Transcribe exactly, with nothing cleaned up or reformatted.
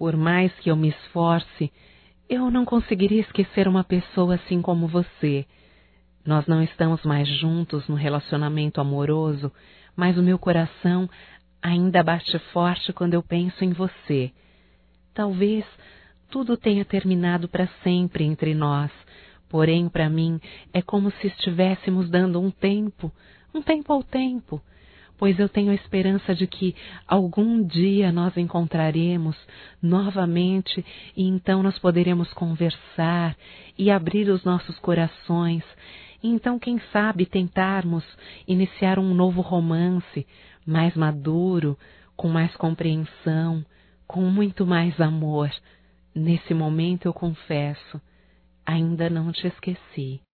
Por mais que eu me esforce, eu não conseguiria esquecer uma pessoa assim como você. Nós não estamos mais juntos no relacionamento amoroso, mas o meu coração ainda bate forte quando eu penso em você. Talvez tudo tenha terminado para sempre entre nós, porém para mim é como se estivéssemos dando um tempo, um tempo ao tempo, pois eu tenho a esperança de que algum dia nós encontraremos novamente e então nós poderemos conversar e abrir os nossos corações, e então quem sabe tentarmos iniciar um novo romance, mais maduro, com mais compreensão, com muito mais amor. Nesse momento eu confesso, ainda não te esqueci.